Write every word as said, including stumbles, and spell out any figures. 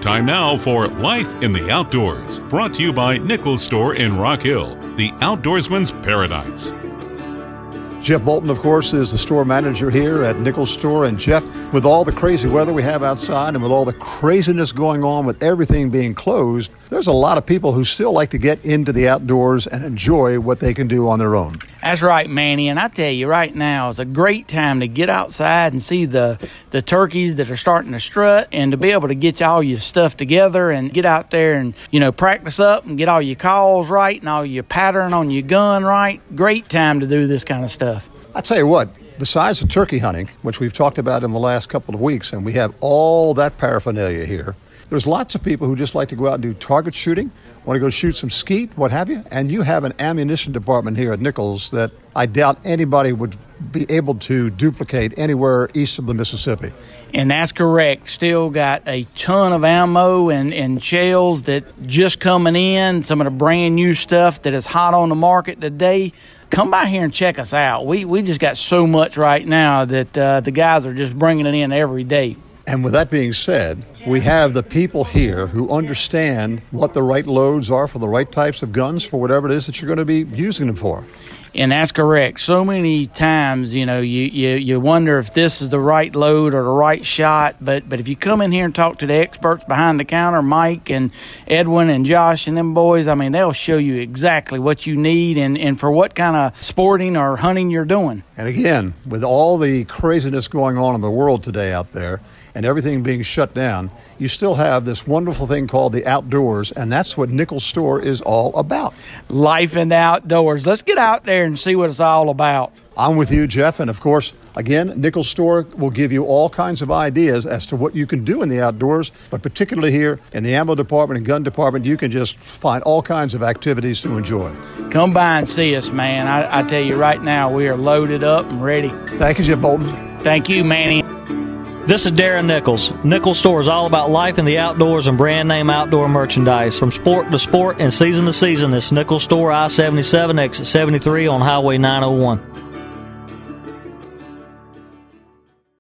Time now for Life in the Outdoors, brought to you by Nichols Store in Rock Hill, the outdoorsman's paradise. Jeff Bolton, of course, is the store manager here at Nichols Store. And Jeff, with all the crazy weather we have outside and with all the craziness going on with everything being closed, there's a lot of people who still like to get into the outdoors and enjoy what they can do on their own. That's right, Manny. And I tell you, right now is a great time to get outside and see the, the turkeys that are starting to strut, and to be able to get all your stuff together and get out there and, you know, practice up and get all your calls right and all your pattern on your gun right. Great time to do this kind of stuff. I tell you what, besides the turkey hunting, which we've talked about in the last couple of weeks, and we have all that paraphernalia here, there's lots of people who just like to go out and do target shooting, want to go shoot some skeet, what have you, and you have an ammunition department here at Nichols that I doubt anybody would be able to duplicate anywhere east of the Mississippi. And that's correct. Still got a ton of ammo and, and shells that just coming in, some of the brand new stuff that is hot on the market today. Come by here and check us out. We we just got so much right now that uh, the guys are just bringing it in every day. And with that being said, we have the people here who understand what the right loads are for the right types of guns for whatever it is that you're going to be using them for. And that's correct. So many times, you know, you, you, you wonder if this is the right load or the right shot. But but if you come in here and talk to the experts behind the counter, Mike and Edwin and Josh and them boys, I mean, they'll show you exactly what you need and, and for what kind of sporting or hunting you're doing. And again, with all the craziness going on in the world today out there and everything being shut down, you still have this wonderful thing called the outdoors, and that's what Nichols Store is all about. Life in the outdoors. Let's get out there and see what it's all about. I'm with you, Jeff, and of course, again, Nichols Store will give you all kinds of ideas as to what you can do in the outdoors, but particularly here in the ammo department and gun department, you can just find all kinds of activities to enjoy. Come by and see us, man. I, I tell you right now, we are loaded up and ready. Thank you, Jeff Bolton. Thank you, Manny. This is Darren Nichols. Nichols Store is all about life in the outdoors and brand name outdoor merchandise. From sport to sport and season to season, it's Nichols Store, I seventy-seven, exit seventy-three on Highway nine oh one.